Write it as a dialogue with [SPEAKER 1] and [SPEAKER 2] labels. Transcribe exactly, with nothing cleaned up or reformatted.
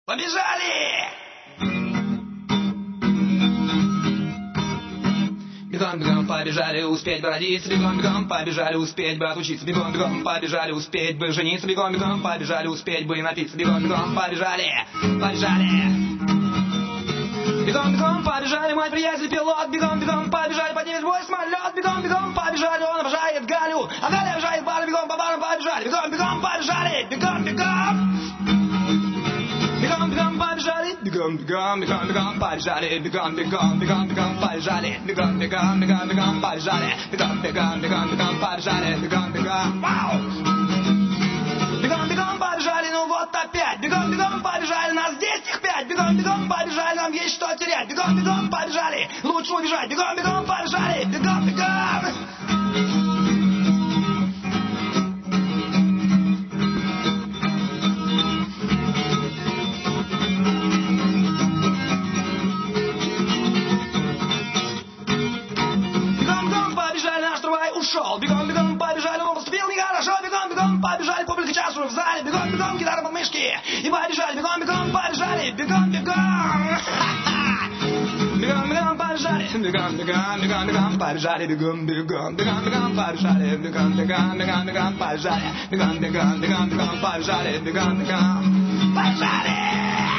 [SPEAKER 1] Побежали! Бегом-бегом побежали успеть бы родиться, бегом-бегом побежали успеть бы отучиться, бегом-бегом побежали успеть бы жениться, бегом-бегом побежали успеть бы напиться, бегом-бегом побежали, побежали. Бегом-бегом побежали, мой приятель пилот, бегом-бегом побежали, поднимет бой самолет, бегом-бегом побежали, он обожает Галю, а Галя обожает Бару, бегом по барам побежали, бегом-бегом побежали, бегом-бегом. Бегом-бегом побежали, бегом-бегом, бегом-бегом побежали, бегом-бегом, бегом-бегом побежали, бегом-бегом, бегом-бегом побежали, бегом-бегом, бегом-бегом побежали, бегом-бегом, вау! Бегом-бегом побежали, ну вот опять, бегом-бегом побежали, нас здесь их пять, бегом-бегом побежали, нам есть что терять, бегом-бегом побежали, лучше убежать, бегом-бегом побежали, бегом-бегом! Ушел, бегом-бегом побежали, он поступил нехорошо, бегом-бегом побежали, публика час уже в зале, бегом-бегом, гитара под мышки, и побежали, бегом-бегом побежали, бегом-бегом, бегом-бегом побежали, бегом-бегом, бегом-бегом побежали, бегом-бегом, бегом-бегом побежали, бегом-бегом, бегом-бегом побежали, бегом-бегом, бегом-бегом побежали, бегом-бегом, побежали.